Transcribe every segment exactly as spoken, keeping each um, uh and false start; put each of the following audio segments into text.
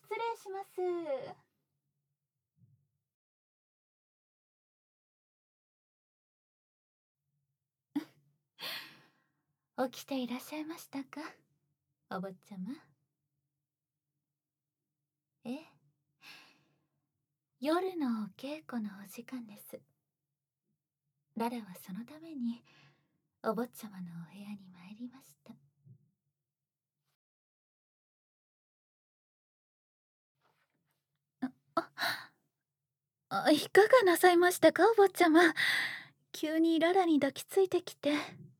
失礼します。起きていらっしゃいましたか、お坊ちゃま。ええ、夜のお稽古のお時間です。ララはそのためにお坊ちゃまのお部屋に参りました。ああ、いかがなさいましたか、お坊ちゃま。急にララに抱きついてきて。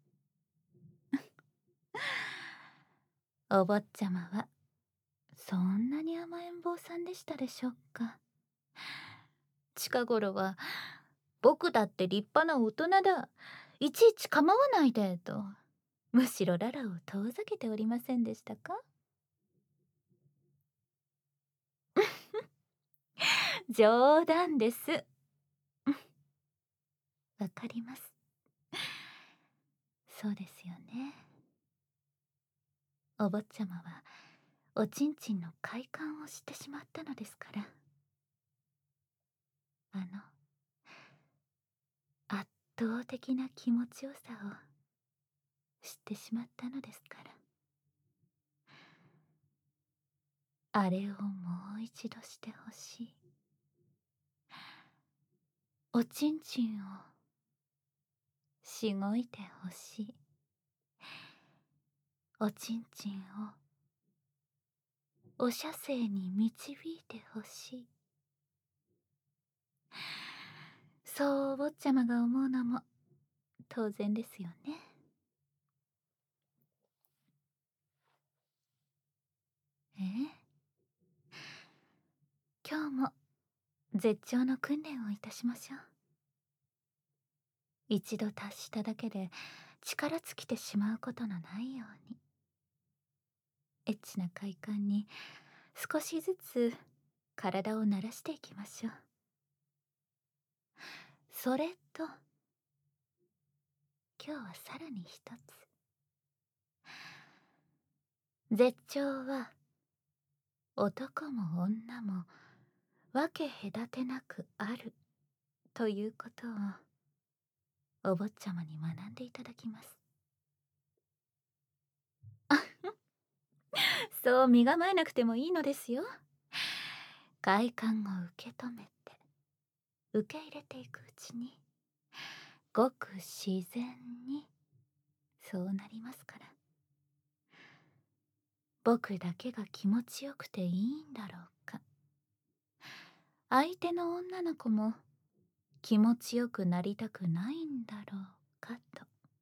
お坊ちゃまはそんなに甘えん坊さんでしたでしょうか。近頃は僕だって立派な大人だ、いちいち構わないでと、むしろララを遠ざけておりませんでしたか。冗談です。わかります。そうですよね。お坊ちゃまはおちんちんの快感を知ってしまったのですから。あの圧倒的な気持ちよさを知ってしまったのですから。あれをもう一度してほしい。おちんちんをしごいてほしい。おちんちんをお射精に導いてほしい。そうお坊ちゃまが思うのも当然ですよね。ええ、今日も絶頂の訓練をいたしましょう。一度達しただけで力尽きてしまうことのないように。エッチな快感に少しずつ体を慣らしていきましょう。それと今日はさらに一つ。絶頂は男も女も分け隔てなくあるということをお坊ちゃまに学んでいただきます。そう身構えなくてもいいのですよ。快感を受け止めて受け入れていくうちにごく自然にそうなりますから。僕だけが気持ちよくていいんだろうか、相手の女の子も気持ちよくなりたくないんだろうかと。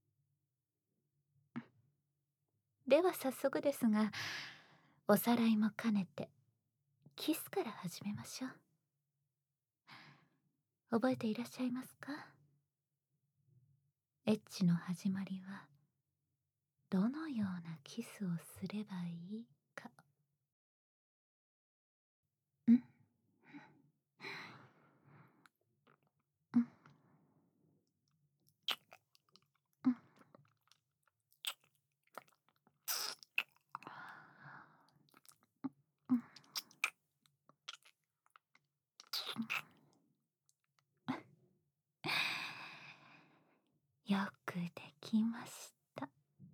では早速ですが、おさらいも兼ねてキスから始めましょう。覚えていらっしゃいますか。エッチの始まりはどのようなキスをすればいいか。んうんうんうん、よくできました。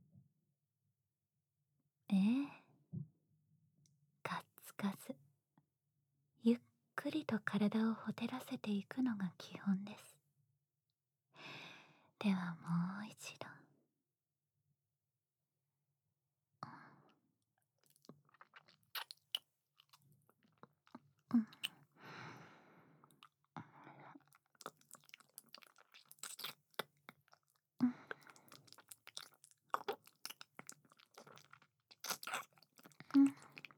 ええ、ガッツガツゆっくりと体をほてらせていくのが基本です。ではもう一度。うん、うん、うん、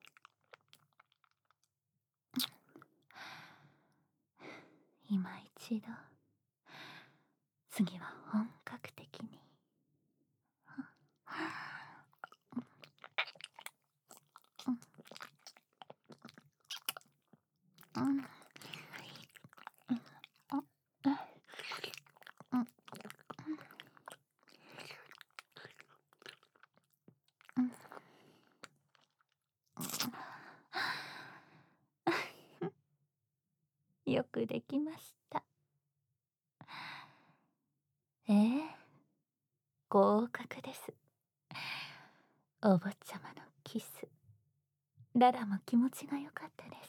今一度。次は本格的に。うん、うん、あ、え、うん、うん、うん、 くできました。ええ、合格です。お坊ちゃまのキス、ララも気持ちが良かったです。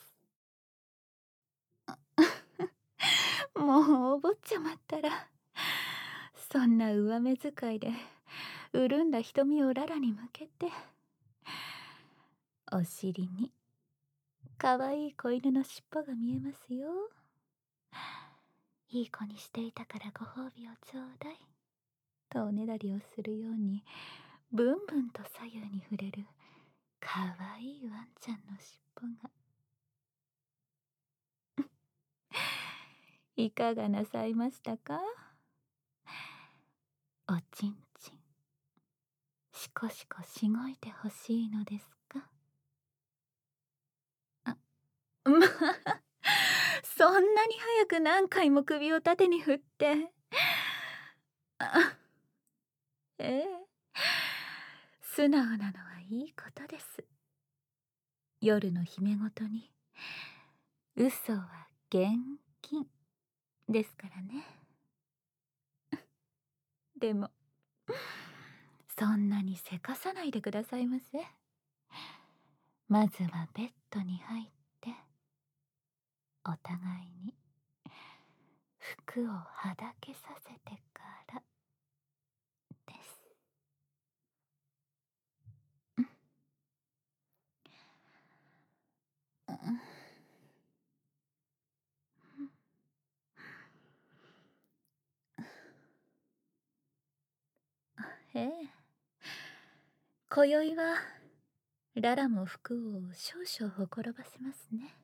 もうお坊ちゃまったら、そんな上目遣いで潤んだ瞳をララに向けて、お尻にかわいい子犬の尻尾が見えますよ。いい子にしていたからご褒美をちょうだいとおねだりをするように、ブンブンと左右に触れるかわいいワンちゃんの尻尾が。いかがなさいましたか？おちんちん、しこしこしごいてほしいのですか？あ、まあ、そんなに早く何回も首を縦に振って。あ、ええ、素直なのはいいことです。夜の姫ごとに嘘は厳禁ですからね。でもそんなにせかさないでくださいませ。まずはベッドに入ってお互いに服をはだけさせてからです。うん、ええ、今宵はララも服を少々ほころばせますね。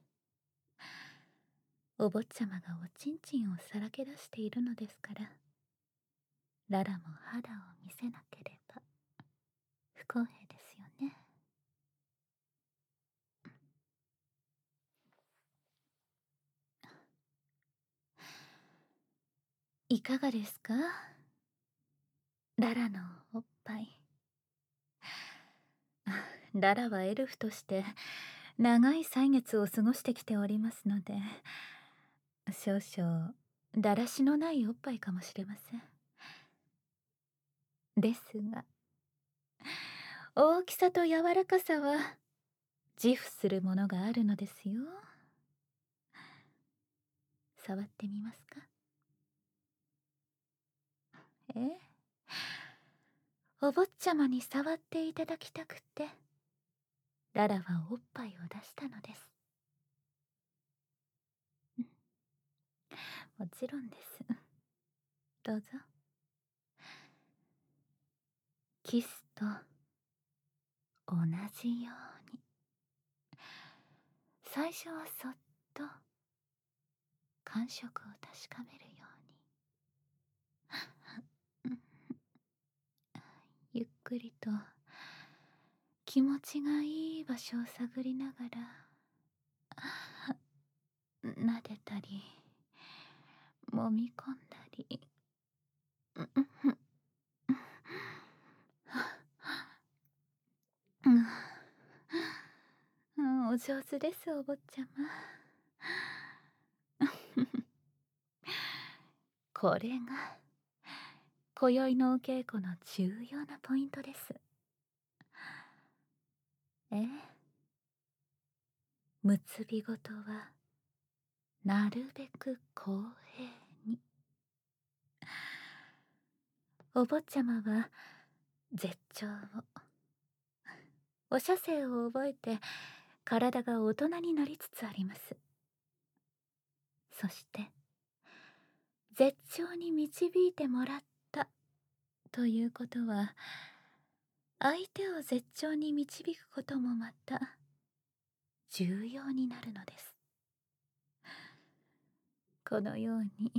お坊ちゃまがおちんちんをさらけ出しているのですから、ララも肌を見せなければ不公平ですよね。いかがですか、ララのおっぱい。ララはエルフとして長い歳月を過ごしてきておりますので、少々だらしのないおっぱいかもしれません。ですが大きさと柔らかさは自負するものがあるのですよ。触ってみますか？え、お坊ちゃまに触っていただきたくてララはおっぱいを出したのです。もちろんです。どうぞ。キスと同じように、最初はそっと感触を確かめるように、ゆっくりと気持ちがいい場所を探りながら撫でたり揉み込んだり。うん、お上手ですお坊ちゃま。これが今宵のお稽古の重要なポイントです。ええ、結びごとはなるべく公平に。お坊ちゃまは絶頂を、お射精を覚えて体が大人になりつつあります。そして絶頂に導いてもらったということは、相手を絶頂に導くこともまた重要になるのです。このように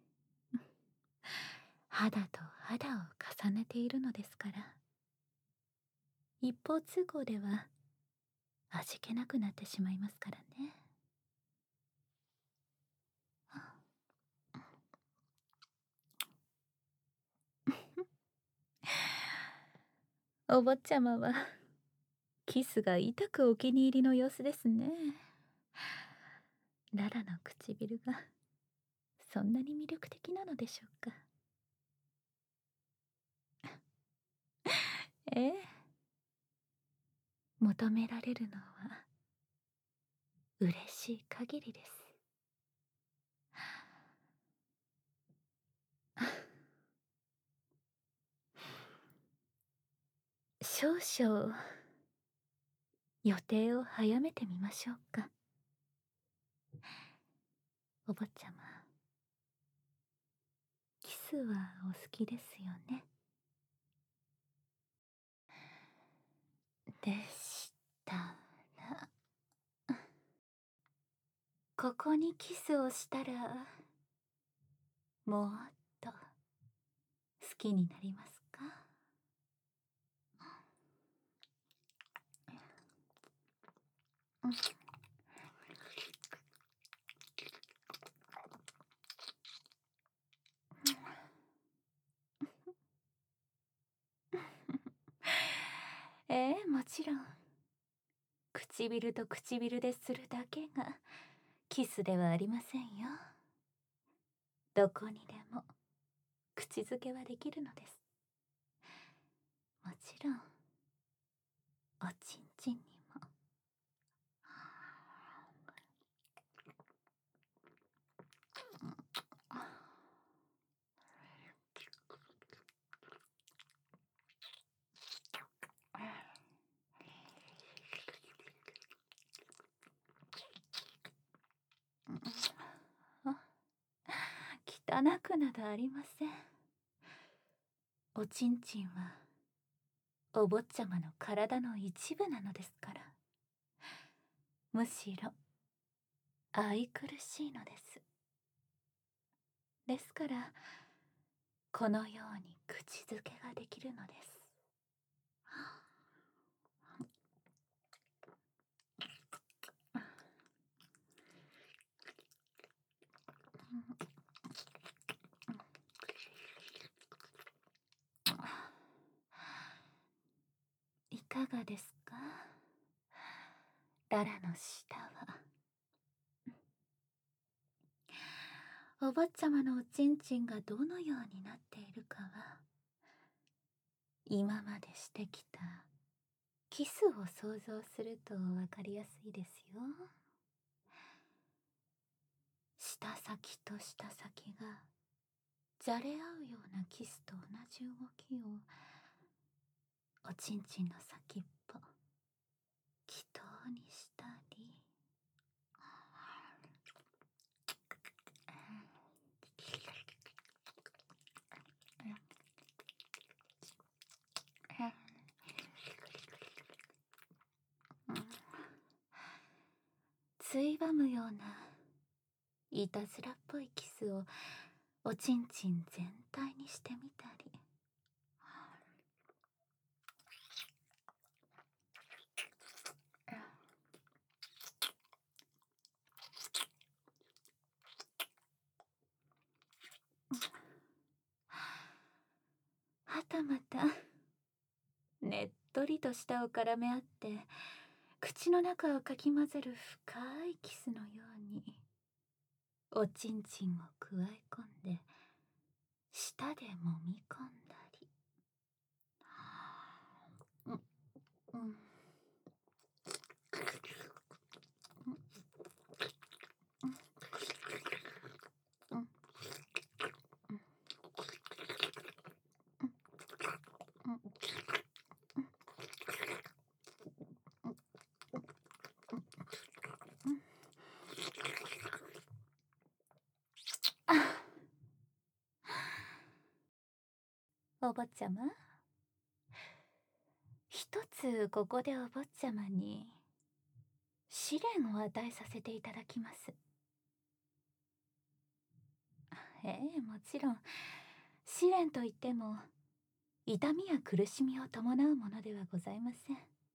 肌と肌を重ねているのですから、一方通行では味気なくなってしまいますからね。お坊ちゃまはキスが痛くお気に入りの様子ですね。ララの唇がそんなに魅力的なのでしょうか。ええ、求められるのは嬉しい限りです。少々予定を早めてみましょうか。お坊ちゃま、キスはお好きですよね。でしたら、ここにキスをしたらもっと好きになりますか？うん。ええ、もちろん唇と唇でするだけがキスではありませんよ。どこにでも口づけはできるのです。もちろんおちんちんにも。汚くなどありません。おちんちんはお坊ちゃまの体の一部なのですから。むしろ愛くるしいのです。ですからこのように口づけができるのです。いかがですか、ララの舌は。お坊ちゃまのおちんちんがどのようになっているかは、今までしてきたキスを想像するとわかりやすいですよ。舌先と舌先がじゃれ合うようなキスと同じ動きをおちんちんの先っぽ気筒にしたり、ついばむようないたずらっぽいキスをおちんちん全体にしてみたり、はたまたねっとりと舌を絡め合って口の中をかき混ぜる深いキスのようにおちんちんをくわえ込んで舌で揉み込んだり、うんうんうんお坊ちゃま、一つここでお坊ちゃまに試練を与えさせていただきます。ええ、もちろん試練といっても痛みや苦しみを伴うものではございません。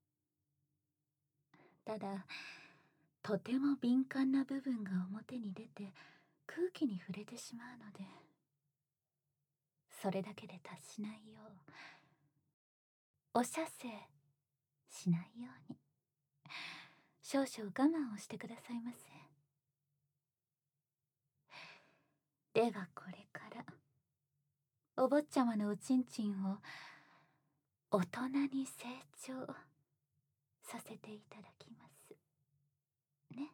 ただとても敏感な部分が表に出て空気に触れてしまうので、それだけで達しないようお射精しないように少々我慢をしてくださいませ。 ではこれからお坊ちゃまのおちんちんを大人に成長させていただきますね。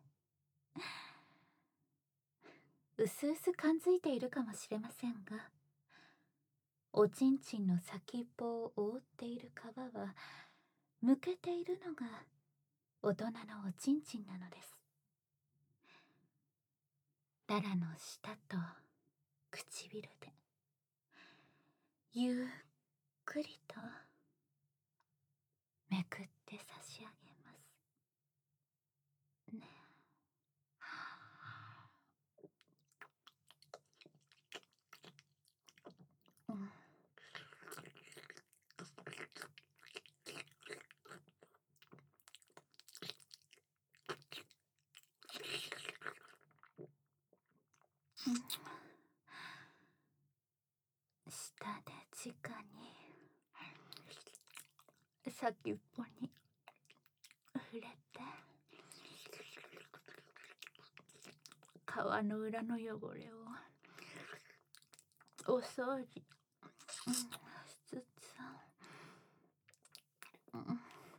うすうす感づいているかもしれませんが、おちんちんの先っぽを覆っている皮はむけているのが大人のおちんちんなのです。ララの舌と唇でゆっくりとめくって差し上げますね。うん、舌で直に先っぽに触れて、皮の裏の汚れをお掃除、うん、しつつ、うん、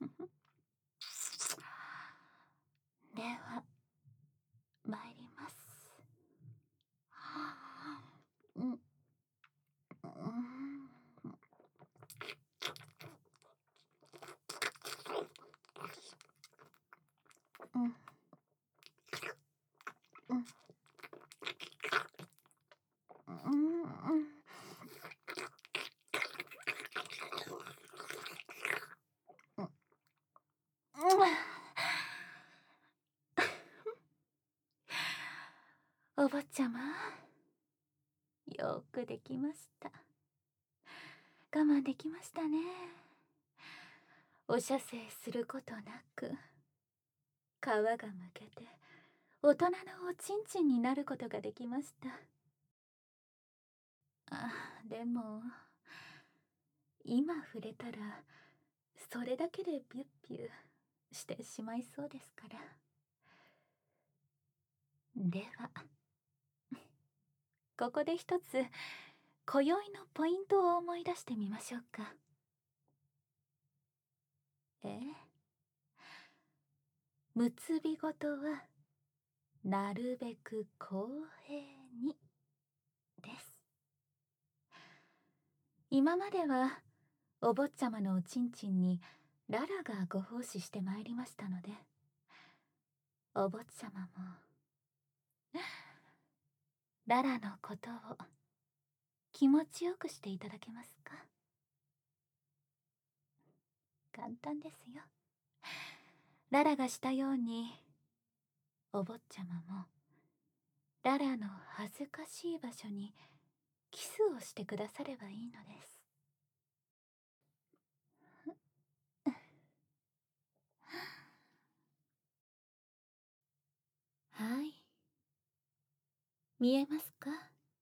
では参ります。うん、うん、うん、うん、うん、お坊ちゃま、よくできました。我慢できましたね。お射精することなく皮がむけて大人のおちんちんになることができました。あ、でも今触れたらそれだけでビュッビュしてしまいそうですから。ではここで一つ今宵のポイントを思い出してみましょうか。ええ、結びごとはなるべく公平にです。今まではお坊ちゃまのおちんちんにララがご奉仕してまいりましたので、お坊ちゃまもララのことを気持ちよくしていただけますか？簡単ですよ。ララがしたようにお坊ちゃまもララの恥ずかしい場所にキスをしてくださればいいのです。はい、見えますか？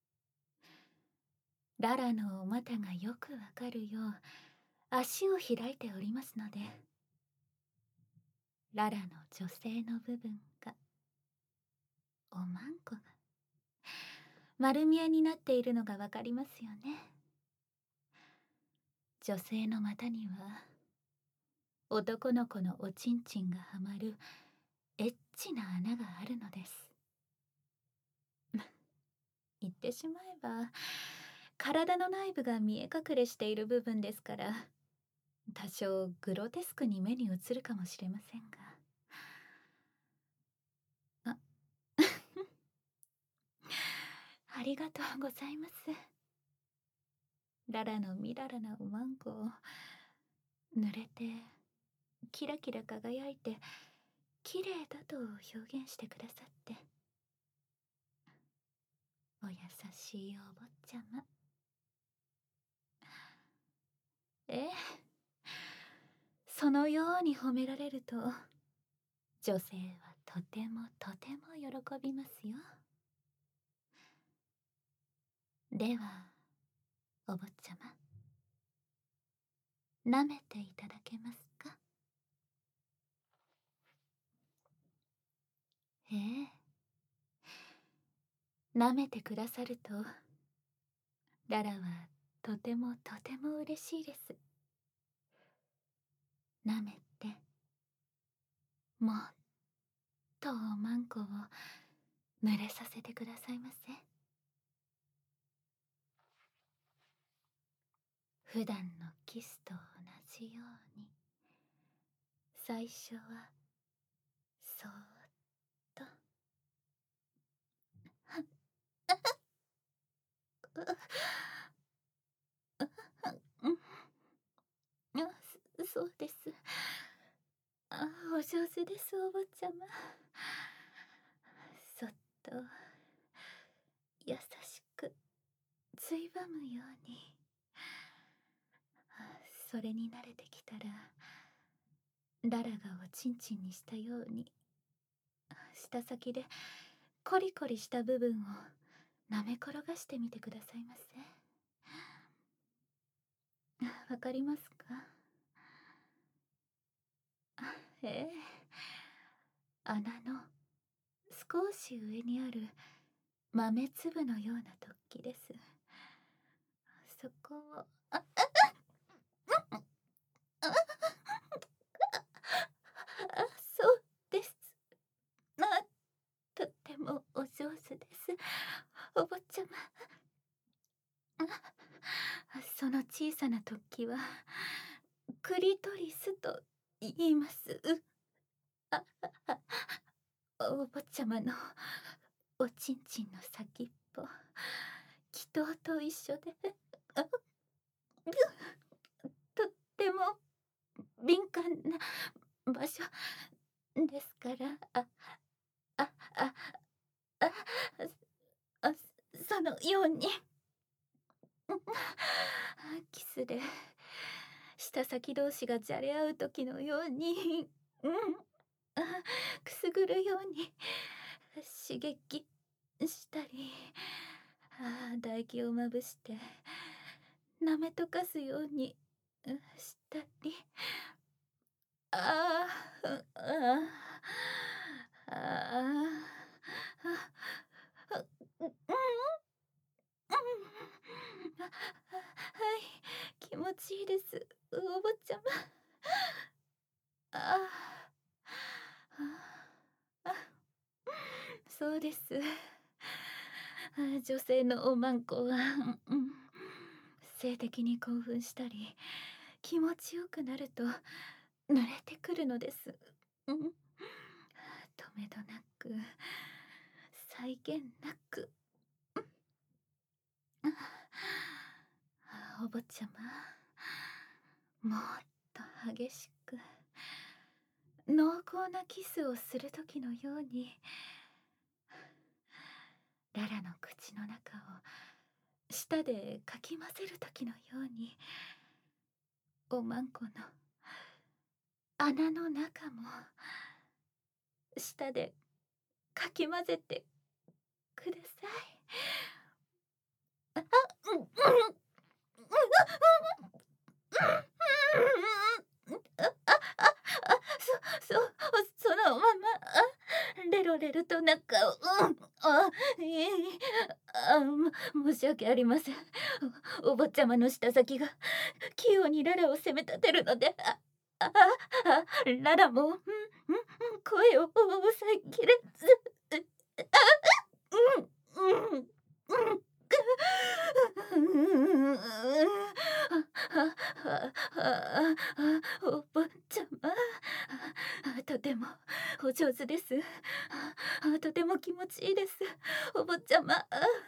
ララのお股がよくわかるよう足を開いておりますので、ララの女性の部分が、おまんこが丸見えになっているのがわかりますよね。女性の股には男の子のおちんちんがはまるエッチな穴があるのです。言ってしまえば体の内部が見え隠れしている部分ですから、多少グロテスクに目に映るかもしれませんが、あありがとうございます。ララのみららなおまんこを濡れてキラキラ輝いて綺麗だと表現してくださって、お優しいお坊ちゃま。ええ、そのように褒められると女性はとてもとても喜びますよ。ではお坊ちゃま、舐めていただけますか？ええ、 舐めてくださると、ララはとてもとても嬉しいです。舐めて、もっとおまんこを濡れさせてくださいませ。普段のキスと同じように、最初はそーっと。あ、そそうです。あ、お上手です、お坊ちゃま。そっと優しくついばむように。それに慣れてきたら、ララがおちんちんにしたように、舌先でコリコリした部分を舐め転がしてみてくださいませ。わかりますか？ええ、穴の少し上にある豆粒のような突起です。そこを、あ、あ、あ、あ、そうです。あ、とってもお上手です、お坊ちゃま。その小さな突起はクリトリスと言います。あ、お坊ちゃまのおちんちんの先っぽ、祈祷と一緒で、あ、とっても敏感な場所ですから、あ、あ、あ、あ、あ、そのようにキスで舌先同士がじゃれ合う時のように、うん、くすぐるように刺激したり、あ、唾液をまぶして舐め溶かすようにしたり、ああ、ああ、ああ、うん、うん、はい、気持ちいいです、お坊ちゃま。ああ、あ、そうです。女性のおまんこは、うん、性的に興奮したり気持ちよくなると濡れてくるのです。うん、止めどなく、際限なく。お坊ちゃま、もっと激しく濃厚なキスをする時のように、ララの口の中を舌でかき混ぜる時のように、おまんこの穴の中も舌でかき混ぜてください。あ、うん、うん、そ、そ、そのまま、あ、レロレロと中を、うん、あ、いい、あ、申し訳ありません。お坊ちゃまの舌先が器用にララを責め立てるので、あ、あ、あ、ララも、うん、うん、声を抑えきれず、あ、うん、うん、うん。お坊ちゃま、とてもお上手です。とても気持ちいいです、お坊ちゃま。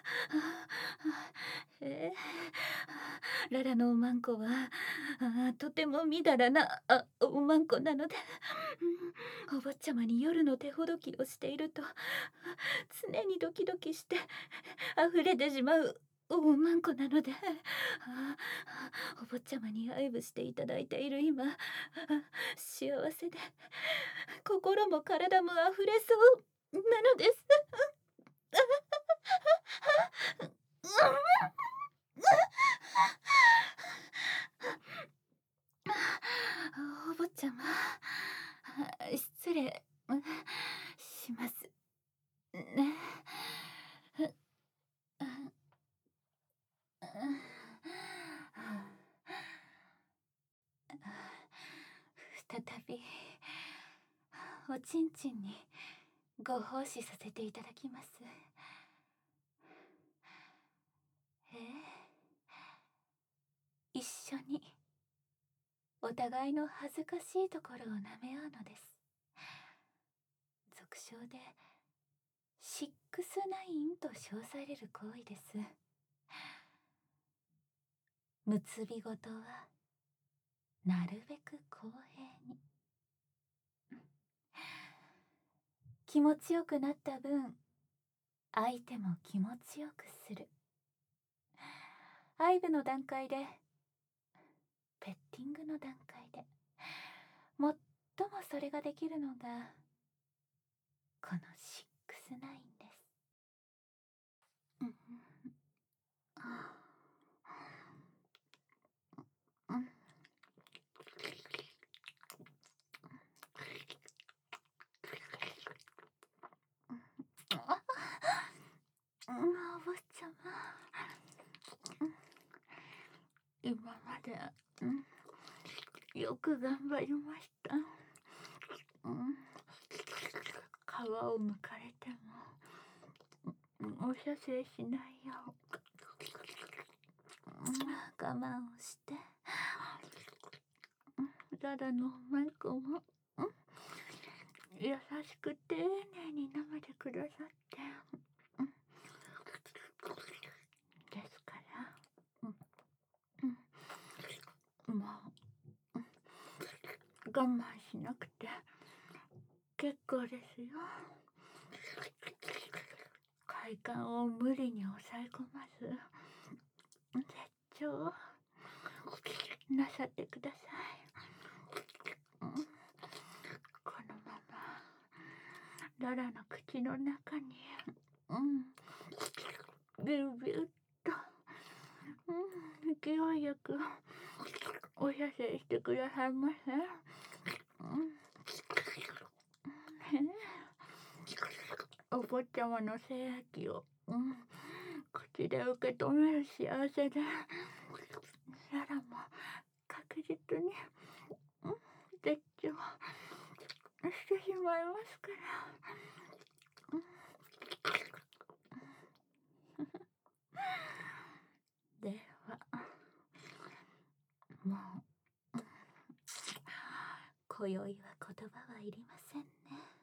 えー、ララのおまんこはとてもみだらなあおまんこなので、お坊ちゃまに夜の手ほどきをしていると常にドキドキして溢れてしまうおまんこなので、お坊ちゃまに愛撫していただいている今、幸せで心も体も溢れそうなのです。お坊ちゃま、失礼しますね。 おちんちんにご奉仕させていただきます。ええ、一緒にお互いの恥ずかしいところを舐め合うのです。俗称でシックスナインと称される行為です。結びごとはなるべく公平に。気持ちよくなった分、相手も気持ちよくする。愛撫の段階で、ペッティングの段階で、最もそれができるのがこのシックスナインです。うん、うん、お坊ちゃま、今まで、うん、よく頑張りました。うん、皮をむかれてもお射精しないよう、うん、我慢をして、ララのマイクも、うん、優しく丁寧に舐めてくださって、うん、ですから、うんうん、もう、うん、我慢しなくて結構ですよ。快感を無理に抑え込まず、絶頂なさってください。うん、このままララの口の中に、うん、ビュービューっと、うん、勢いよくお射精してくださいませ。うん、お坊ちゃまの精液を、うん、口で受け止める幸せで、ララも確実に、うん、絶頂してしまいますから。うん、では、もう、今宵は言葉はいりませんね。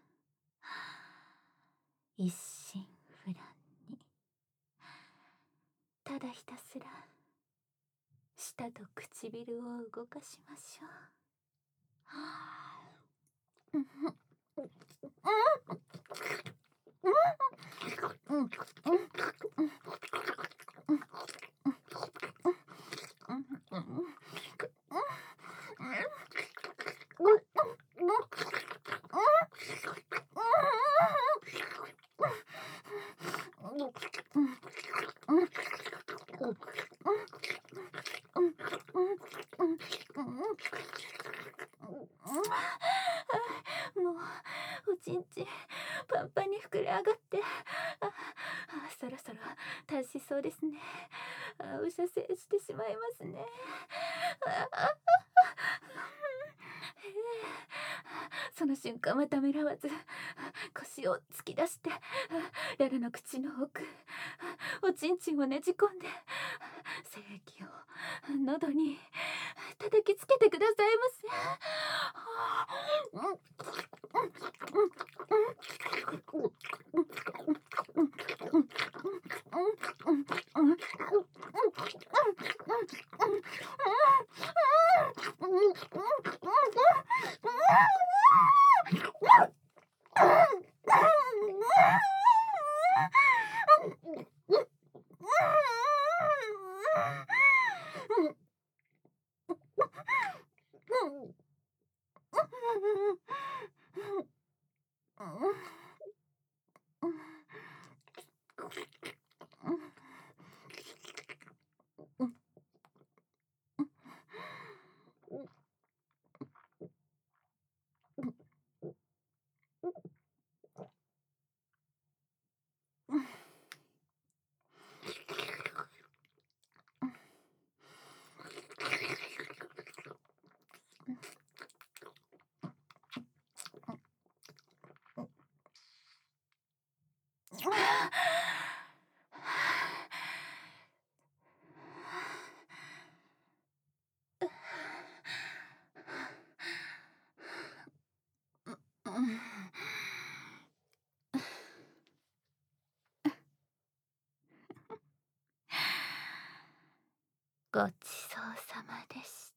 一心不乱に、ただひたすら舌と唇を動かしましょう。うんうんうんもうおちんちんパンパンに膨れ上がって、ああ、そろそろ達しそうですね。あ、お射精してしまいますね。ああ、その瞬間はためらわず腰を突き出して、ララの口の奥、おちんちんをねじ込んで、精液を喉に叩きつけてくださいませ。 ごちそうさまでした。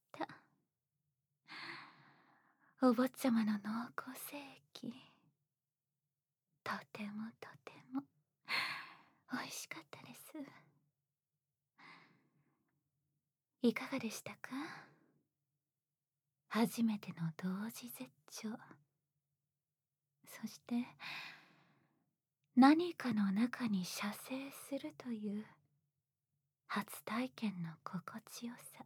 お坊ちゃまの濃厚精液、とてもとても美味しかったです。いかがでしたか？初めての同時絶頂、そして何かの中に射精するという初体験の心地よさ。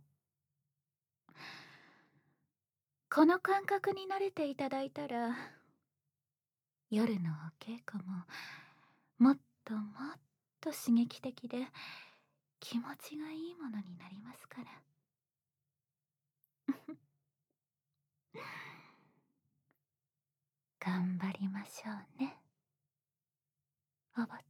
この感覚に慣れていただいたら、夜のお稽古ももっともっと刺激的で気持ちがいいものになりますから。頑張りましょうね、お坊